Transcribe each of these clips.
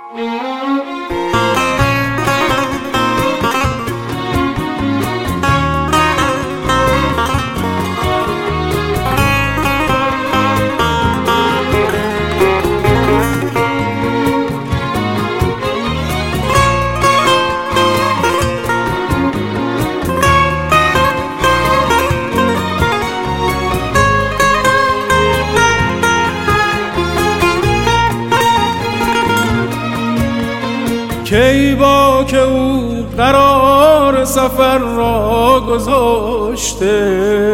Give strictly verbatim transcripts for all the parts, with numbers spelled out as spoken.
کی با که او قرار سفر را گذاشته،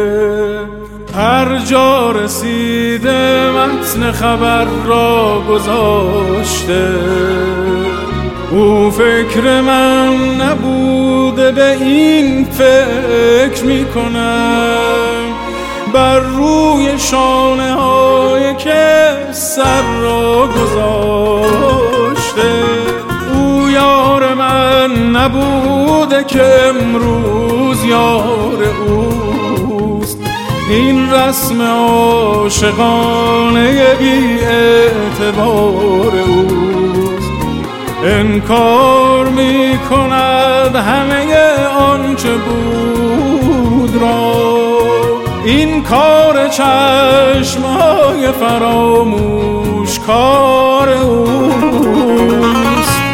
هر جا رسیده متن خبر را گذاشته. او فکر من نبوده به این فکر میکنم، بر روی شانه های که سر را گذاشته. یار من نبوده که امروز یار اوست، این رسم عاشقانه بی اعتبار اوست. انکار می کند همه آنچه بود را، این کار چشمای فراموش کار اوست.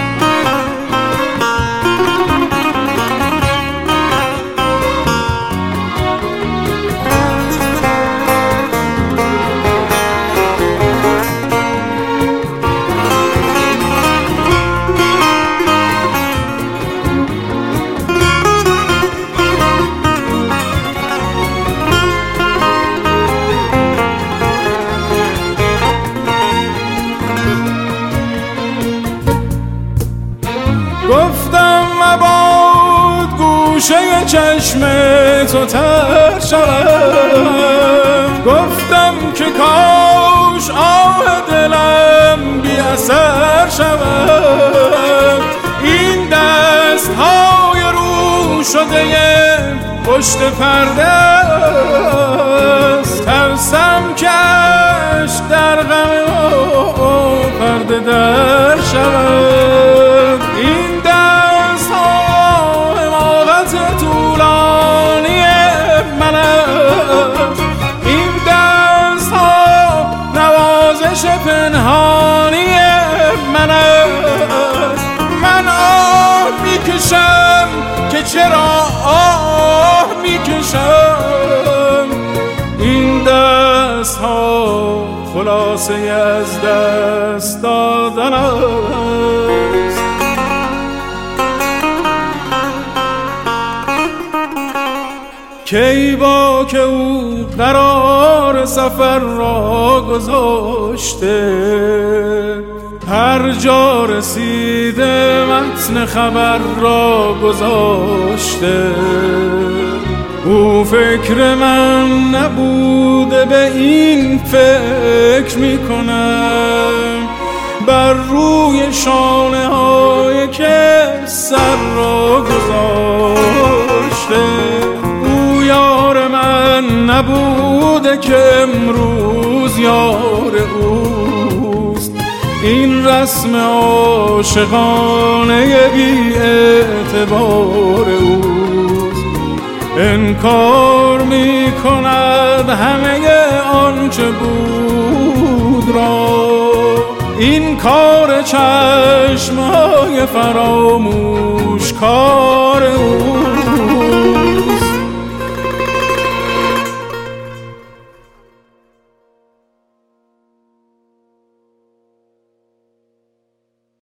گفتم مباد گوشه چشم تو تر شوم، گفتم که کاش آه دلم بی اثر شود. این دست های رو شده پشت پرده است، ترسم که عشق در غم پرده در شود. این دست ها حماقت طولانی من است، این دست ها نوازش پنهانی من است. من آه میکشم که چرا آه میکشم، این دست ها خلاصه از دست دادن است. کی با که او قرار سفر را گذاشته، هر جا رسیده متن خبر را گذاشته. او فکر من نبوده به این فکر میکنم، بر روی شانه های که سر را گذاشته. او یار من نبوده که امروز یار اوست، این رسم عاشقانه بی اعتبار اوست. انکار می کند همه آنچه بود را، این کار چشمای فراموش